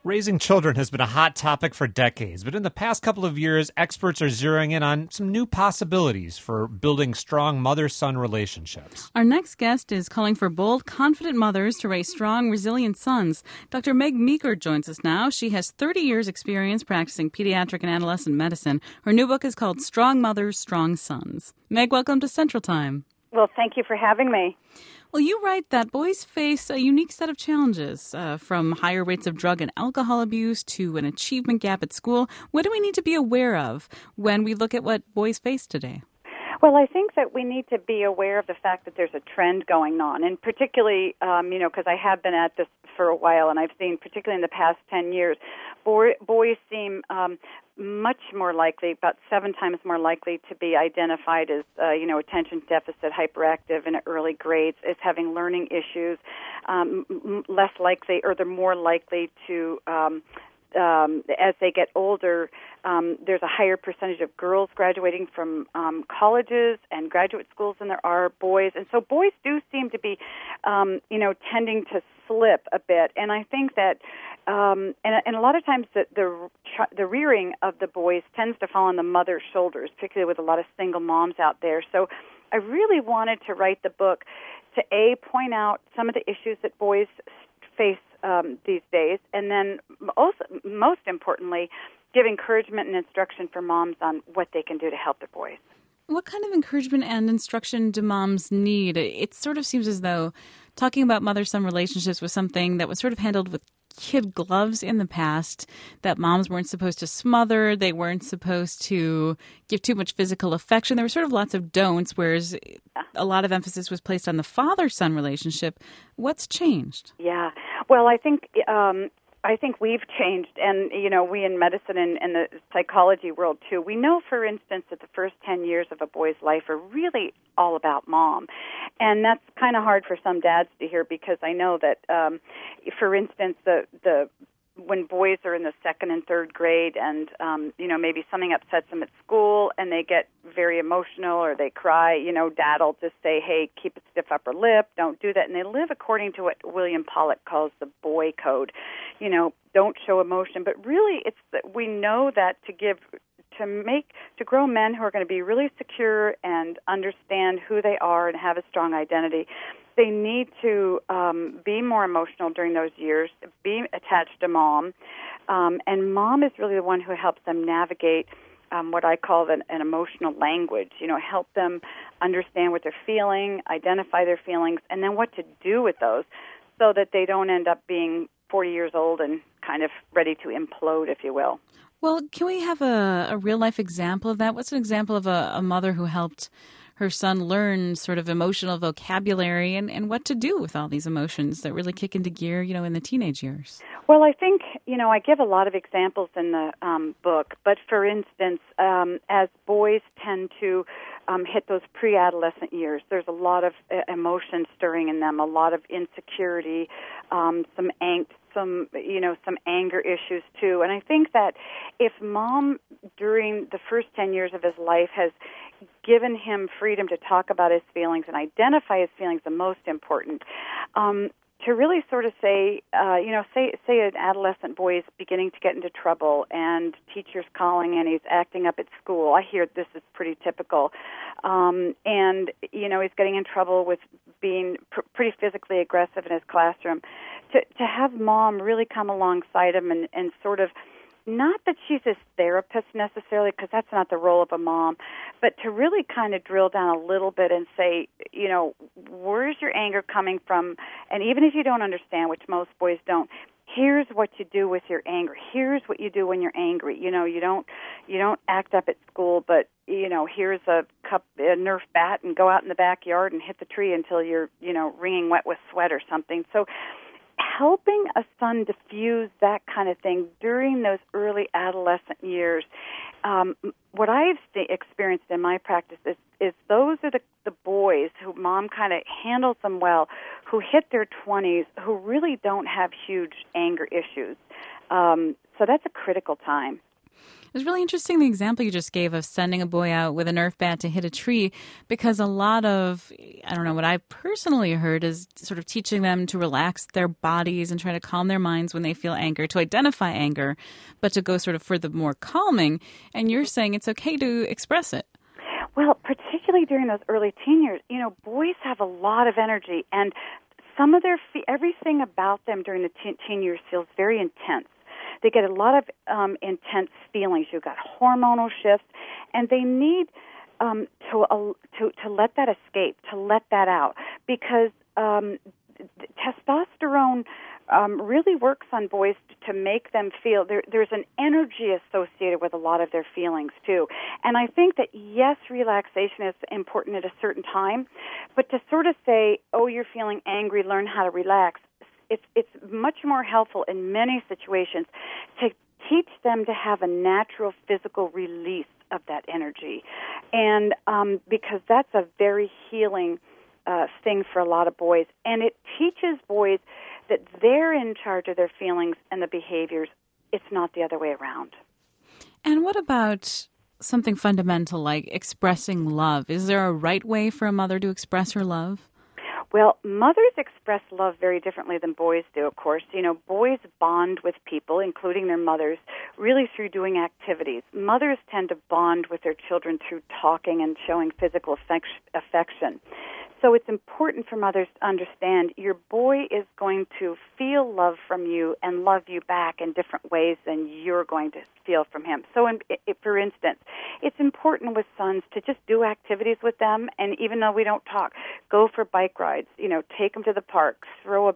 Raising children has been a hot topic for decades, but in the past couple of years, experts are zeroing in on some new possibilities for building strong mother-son relationships. Our next guest is calling for bold, confident mothers to raise strong, resilient sons. Dr. Meg Meeker joins us now. She has 30 years' experience practicing pediatric and adolescent medicine. Her new book is called Strong Mothers, Strong Sons. Meg, welcome to Central Time. Well, thank you for having me. Well, you write that boys face a unique set of challenges, from higher rates of drug and alcohol abuse to an achievement gap at school. What do we need to be aware of when we look at what boys face today? Well, I think that we need to be aware of the fact that there's a trend going on, and particularly, because I have been at this for a while, and I've seen, particularly in the past 10 years, boys seem much more likely, about 7 times more likely to be identified as, attention deficit hyperactive in early grades, as having learning issues, less likely, or they're more likely to, as they get older, there's a higher percentage of girls graduating from colleges and graduate schools than there are boys. And so boys do seem to be, tending to slip a bit. And I think that, and a lot of times the rearing of the boys tends to fall on the mother's shoulders, particularly with a lot of single moms out there. So I really wanted to write the book to, point out some of the issues that boys face these days, and then also, most importantly, give encouragement and instruction for moms on what they can do to help their boys. What kind of encouragement and instruction do moms need? It sort of seems as though talking about mother-son relationships was something that was sort of handled with kid gloves in the past, that moms weren't supposed to smother, they weren't supposed to give too much physical affection. There were sort of lots of don'ts, whereas a lot of emphasis was placed on the father-son relationship. What's changed? Yeah. Well, I think we've changed, and, we in medicine and the psychology world, too. We know, for instance, that the first 10 years of a boy's life are really all about mom. And that's kind of hard for some dads to hear, because I know that, for instance, when boys are in the second and third grade and, maybe something upsets them at school and they get very emotional or they cry, dad will just say, hey, keep a stiff upper lip, don't do that. And they live according to what William Pollock calls the boy code. Don't show emotion. But really, it's that we know that to grow men who are going to be really secure and understand who they are and have a strong identity, they need to be more emotional during those years, be attached to mom, and mom is really the one who helps them navigate what I call an emotional language, help them understand what they're feeling, identify their feelings, and then what to do with those so that they don't end up being 40 years old and kind of ready to implode, if you will. Well, can we have a real-life example of that? What's an example of a mother who helped her son learn sort of emotional vocabulary and what to do with all these emotions that really kick into gear, in the teenage years? Well, I think, I give a lot of examples in the book, but for instance, as boys tend to hit those pre-adolescent years, there's a lot of emotion stirring in them, a lot of insecurity, some angst, some anger issues too. And I think that if mom during the first 10 years of his life has given him freedom to talk about his feelings and identify his feelings, the most important, to really sort of say, say an adolescent boy is beginning to get into trouble and teacher's calling and he's acting up at school. I hear this is pretty typical. And, he's getting in trouble with being pretty physically aggressive in his classroom. To have mom really come alongside him and sort of, not that she's his therapist necessarily, because that's not the role of a mom, but to really kind of drill down a little bit and say, where's your anger coming from? And even if you don't understand, which most boys don't, here's what you do with your anger. Here's what you do when you're angry. You don't act up at school, but here's a Nerf bat and go out in the backyard and hit the tree until you're wringing wet with sweat or something. So helping a son diffuse that kind of thing during those early adolescent years, what I've experienced in my practice is those are the boys who mom kind of handles them well, who hit their 20s, who really don't have huge anger issues. So that's a critical time. It was really interesting, the example you just gave of sending a boy out with a Nerf bat to hit a tree, because a lot of, I don't know, what I personally heard is sort of teaching them to relax their bodies and try to calm their minds when they feel anger, to identify anger, but to go sort of for the more calming. And you're saying it's okay to express it. Well, particularly during those early teen years, boys have a lot of energy, and some of everything about them during the teen years feels very intense. They get a lot of intense feelings. You've got hormonal shifts, and they need to let that escape, to let that out, because testosterone really works on boys to make them feel there's an energy associated with a lot of their feelings too. And I think that yes, relaxation is important at a certain time, but to sort of say, oh, you're feeling angry, learn how to relax. It's much more helpful in many situations to teach them to have a natural physical release of that energy, and because that's a very healing thing for a lot of boys, and it teaches boys that they're in charge of their feelings and the behaviors. It's not the other way around. And what about something fundamental like expressing love? Is there a right way for a mother to express her love? Well, mothers express love very differently than boys do, of course. Boys bond with people, including their mothers, really through doing activities. Mothers tend to bond with their children through talking and showing physical affection. So it's important for mothers to understand your boy is going to feel love from you and love you back in different ways than you're going to feel from him. So, for instance, it's important with sons to just do activities with them, and even though we don't talk, go for bike rides. Take them to the park, throw a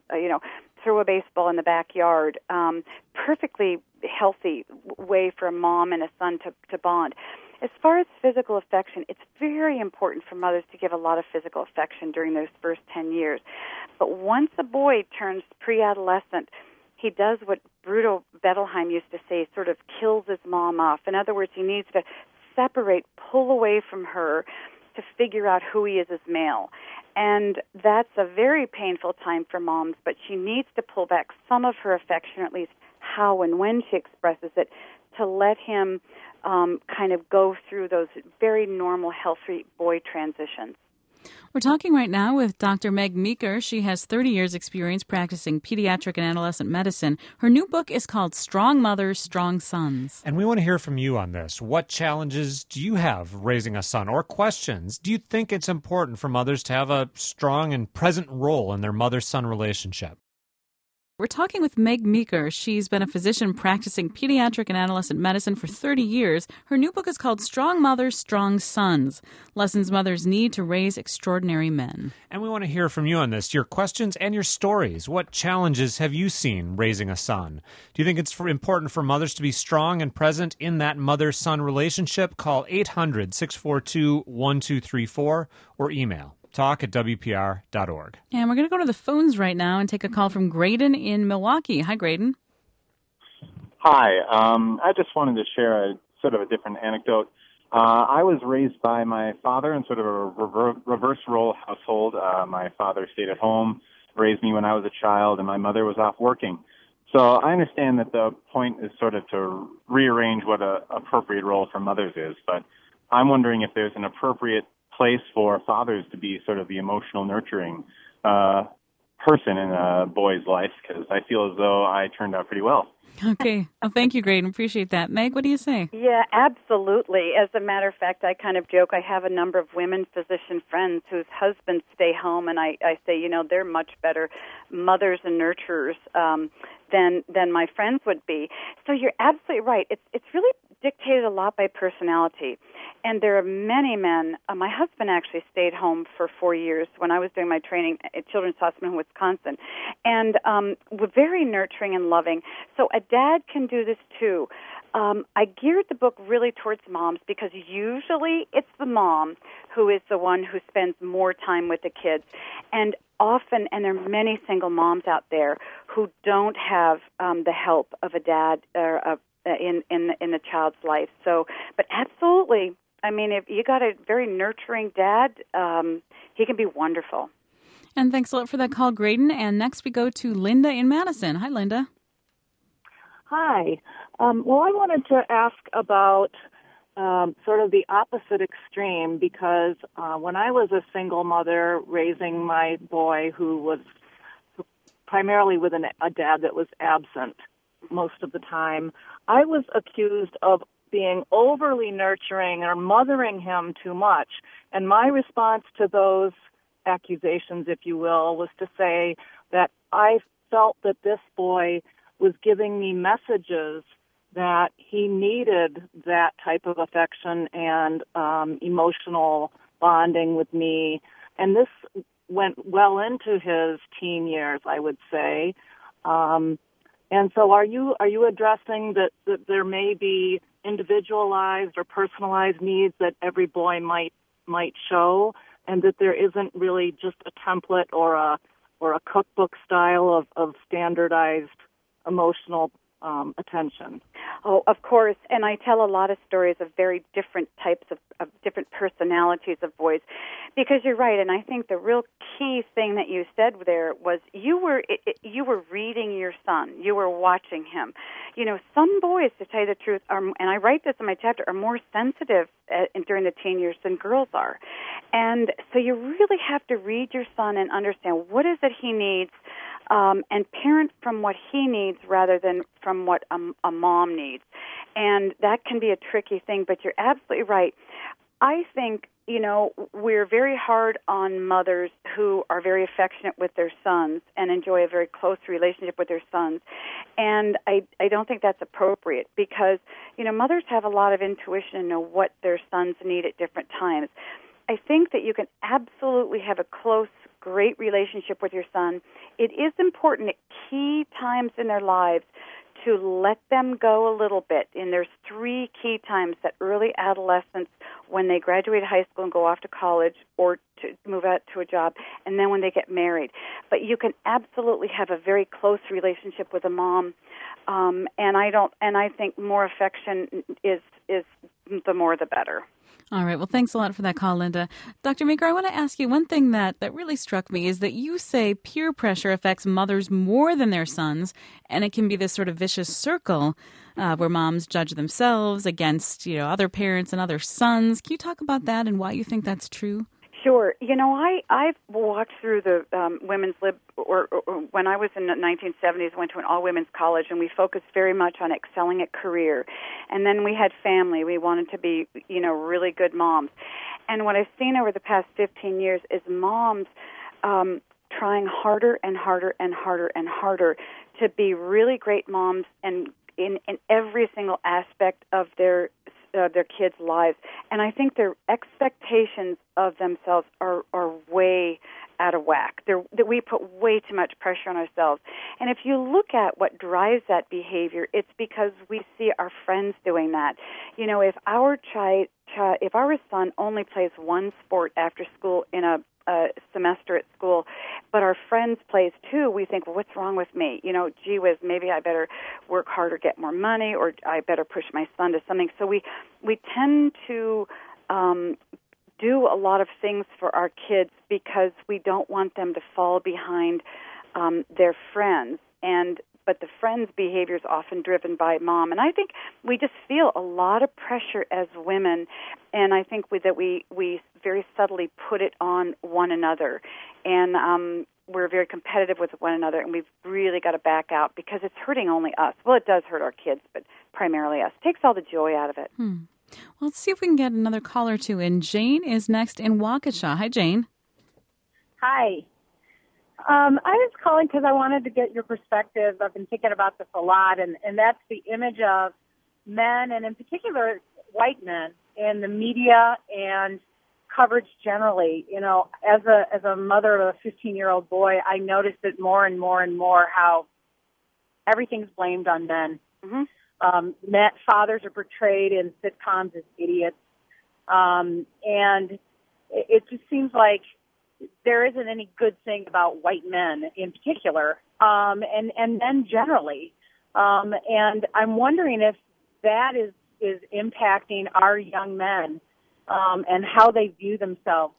baseball in the backyard. Perfectly healthy way for a mom and a son to bond. As far as physical affection, it's very important for mothers to give a lot of physical affection during those first 10 years. But once a boy turns pre-adolescent, he does what Bruno Bettelheim used to say, sort of kills his mom off. In other words, he needs to separate, pull away from her to figure out who he is as male. And that's a very painful time for moms, but she needs to pull back some of her affection, or at least how and when she expresses it, to let him kind of go through those very normal, healthy boy transitions. We're talking right now with Dr. Meg Meeker. She has 30 years' experience practicing pediatric and adolescent medicine. Her new book is called Strong Mothers, Strong Sons. And we want to hear from you on this. What challenges do you have raising a son, or questions? Do you think it's important for mothers to have a strong and present role in their mother-son relationship? We're talking with Meg Meeker. She's been a physician practicing pediatric and adolescent medicine for 30 years. Her new book is called Strong Mothers, Strong Sons, Lessons Mothers Need to Raise Extraordinary Men. And we want to hear from you on this, your questions and your stories. What challenges have you seen raising a son? Do you think it's important for mothers to be strong and present in that mother-son relationship? Call 800-642-1234 or email talk@wpr.org. And we're going to go to the phones right now and take a call from Graydon in Milwaukee. Hi, Graydon. Hi. I just wanted to share a sort of a different anecdote. I was raised by my father in sort of a reverse role household. My father stayed at home, raised me when I was a child, and my mother was off working. So I understand that the point is sort of to rearrange what an appropriate role for mothers is, but I'm wondering if there's an appropriate place for fathers to be sort of the emotional nurturing person in a boy's life, because I feel as though I turned out pretty well. Okay. Well, thank you, Graydon. Appreciate that. Meg, what do you say? Yeah, absolutely. As a matter of fact, I kind of joke. I have a number of women physician friends whose husbands stay home, and I say, they're much better mothers and nurturers than my friends would be. So you're absolutely right. It's really dictated a lot by personality. And there are many men. My husband actually stayed home for 4 years when I was doing my training at Children's Hospital in Wisconsin, and were very nurturing and loving. So a dad can do this too. I geared the book really towards moms because usually it's the mom who is the one who spends more time with the kids. And often, and there are many single moms out there who don't have the help of a dad or in the child's life. So, but absolutely, I mean, if you got a very nurturing dad, he can be wonderful. And thanks a lot for that call, Graydon. And next we go to Linda in Madison. Hi, Linda. Hi. Well, I wanted to ask about sort of the opposite extreme because when I was a single mother raising my boy who was primarily with a dad that was absent most of the time, I was accused of being overly nurturing or mothering him too much. And my response to those accusations, if you will, was to say that I felt that this boy was giving me messages that he needed that type of affection and emotional bonding with me. And this went well into his teen years, I would say. And so are you addressing that there may be individualized or personalized needs that every boy might show, and that there isn't really just a template or a cookbook style of standardized emotional attention? Oh, of course. And I tell a lot of stories of very different types of different personalities of boys, because you're right. And I think the real key thing that you said there was you were reading your son. You were watching him. You know, some boys, to tell you the truth, and I write this in my chapter, are more sensitive during the teen years than girls are. And so you really have to read your son and understand what is it he needs, and parent from what he needs rather than from what a mom needs. And that can be a tricky thing, but you're absolutely right. I think, you know, we're very hard on mothers who are very affectionate with their sons and enjoy a very close relationship with their sons. And I don't think that's appropriate because, you know, mothers have a lot of intuition and know what their sons need at different times. I think that you can absolutely have a close, great relationship with your son. It is important at key times in their lives to let them go a little bit. And there's 3 key times: that early adolescence, when they graduate high school and go off to college or to move out to a job, and then when they get married. But you can absolutely have a very close relationship with a mom. And I think more affection is the more the better. All right. Well, thanks a lot for that call, Linda. Dr. Meeker, I want to ask you one thing that really struck me is that you say peer pressure affects mothers more than their sons, and it can be this sort of vicious circle where moms judge themselves against, you know, other parents and other sons. Can you talk about that and why you think that's true? Sure. You know, I've walked through the women's lib, or when I was in the 1970s, went to an all-women's college, and we focused very much on excelling at career. And then we had family. We wanted to be, you know, really good moms. And what I've seen over the past 15 years is moms trying harder and harder and harder and harder to be really great moms and in every single aspect of their kids' lives. And I think their expectations of themselves are way out of whack. That we put way too much pressure on ourselves. And if you look at what drives that behavior, it's because we see our friends doing that. You know, if our son only plays one sport after school in a semester at school, but our friends plays 2, we think, well, what's wrong with me? You know, gee whiz, maybe I better work harder, get more money, or I better push my son to something. So we tend to do a lot of things for our kids because we don't want them to fall behind their friends. But the friends' behavior is often driven by mom. And I think we just feel a lot of pressure as women, and I think that we very subtly put it on one another. And we're very competitive with one another, and we've really got to back out because it's hurting only us. Well, it does hurt our kids, but primarily us. It takes all the joy out of it. Well, let's see if we can get another call or two in. Jane is next in Waukesha. Hi, Jane. Hi. I was calling because I wanted to get your perspective. I've been thinking about this a lot, and that's the image of men, and in particular white men, in the media and coverage generally. You know, as a mother of a 15-year-old boy, I noticed it more and more and more how everything's blamed on men. Mm-hmm. Fathers are portrayed in sitcoms as idiots, and it just seems like there isn't any good thing about white men in particular, and men generally. And I'm wondering if that is impacting our young men and how they view themselves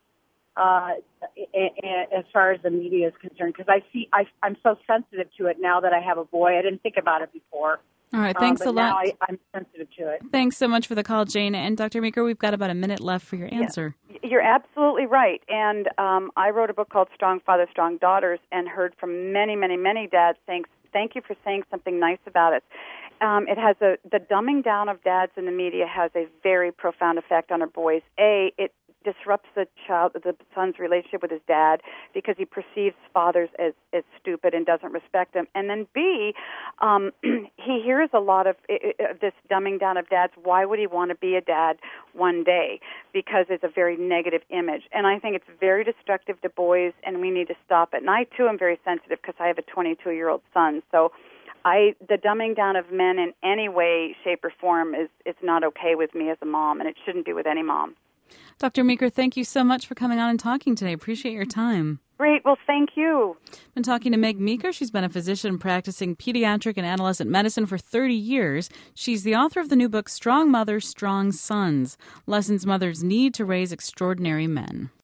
as far as the media is concerned. Because I'm so sensitive to it now that I have a boy. I didn't think about it before. All right, thanks a lot. Now I'm sensitive to it. Thanks so much for the call, Jane. And Dr. Meeker, we've got about a minute left for your answer. Yeah. You're absolutely right. And I wrote a book called Strong Fathers, Strong Daughters, and heard from many, many, many dads saying, thank you for saying something nice about it. It has the dumbing down of dads in the media has a very profound effect on our boys. It disrupts the son's relationship with his dad because he perceives fathers as stupid and doesn't respect them. And then B, he hears a lot of this dumbing down of dads. Why would he want to be a dad one day? Because it's a very negative image. And I think it's very destructive to boys, and we need to stop it. And I, too, am very sensitive because I have a 22-year-old son. So the dumbing down of men in any way, shape, or form is not okay with me as a mom, and it shouldn't be with any mom. Dr. Meeker, thank you so much for coming on and talking today. Appreciate your time. Great. Well, thank you. Been talking to Meg Meeker. She's been a physician practicing pediatric and adolescent medicine for 30 years. She's the author of the new book, Strong Mothers, Strong Sons, Lessons Mothers Need to Raise Extraordinary Men.